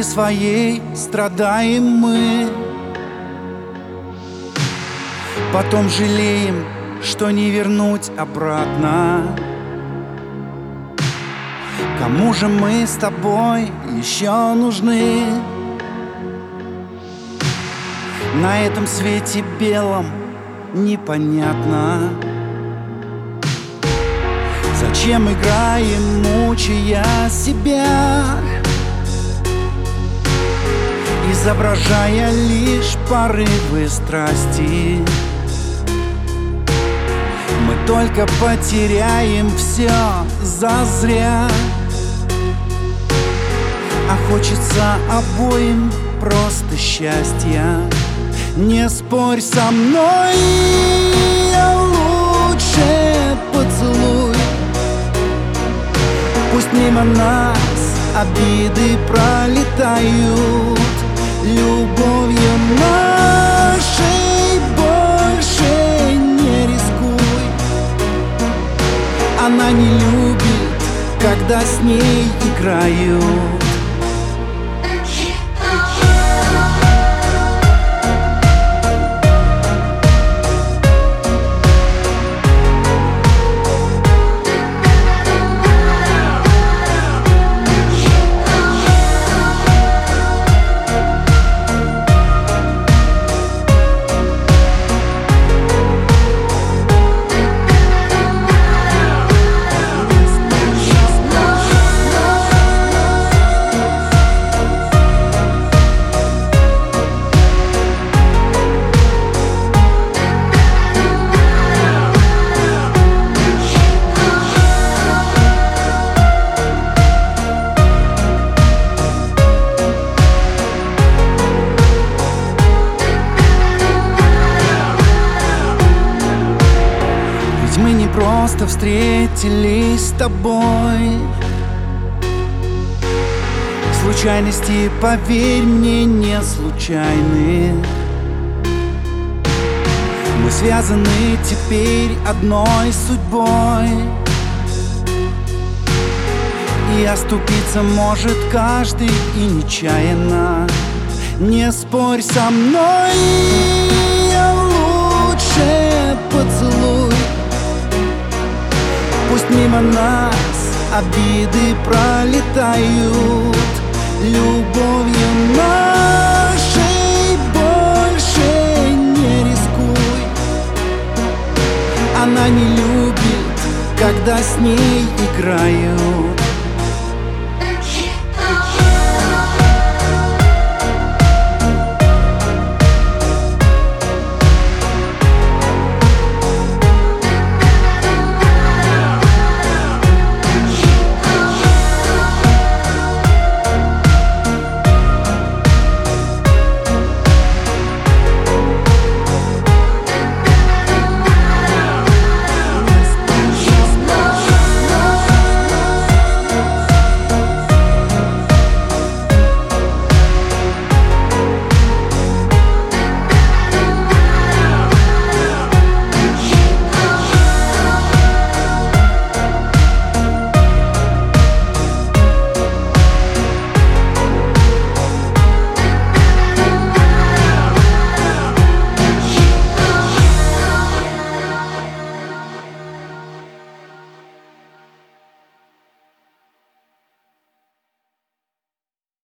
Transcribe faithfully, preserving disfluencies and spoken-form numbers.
своей страдаем мы, потом жалеем, что не вернуть обратно. Кому же мы с тобой еще нужны? На этом свете белом непонятно, зачем играем, мучая себя, изображая лишь порывы страсти. Мы только потеряем все зазря, а хочется обоим просто счастья. Не спорь со мной, а лучше поцелуй. Пусть мимо нас обиды пролетают, любовью нашей больше не рискуй. Она не любит, когда с ней играют. Мы не просто встретились с тобой, случайности, поверь мне, не случайны. Мы связаны теперь одной судьбой, и оступиться может каждый и нечаянно. Не спорь со мной, а лучше поцелуй. Пусть мимо нас обиды пролетают, любовью нашей больше не рискуй. Она не любит, когда с ней